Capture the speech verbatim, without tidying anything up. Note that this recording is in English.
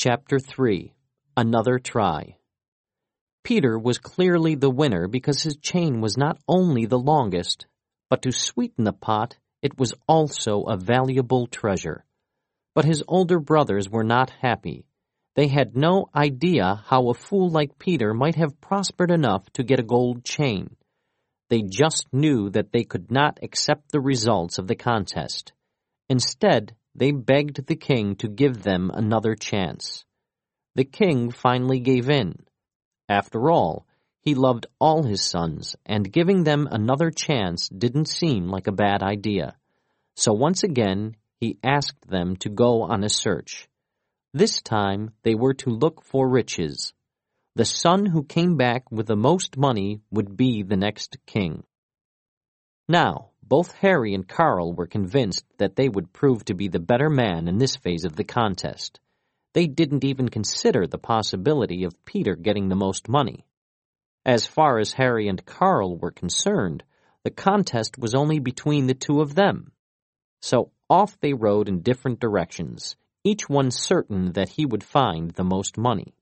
Chapter three. Another Try. Peter was clearly the winner because his chain was not only the longest, but to sweeten the pot, it was also a valuable treasure. But his older brothers were not happy. They had no idea how a fool like Peter might have prospered enough to get a gold chain. They just knew that they could not accept the results of the contest. Instead, they begged the king to give them another chance. The king finally gave in. After all, he loved all his sons, and giving them another chance didn't seem like a bad idea. So once again, he asked them to go on a search. This time, they were to look for riches. The son who came back with the most money would be the next king. Now, both Harry and Carl were convinced that they would prove to be the better man in this phase of the contest. They didn't even consider the possibility of Peter getting the most money. As far as Harry and Carl were concerned, the contest was only between the two of them. So off they rode in different directions, each one certain that he would find the most money.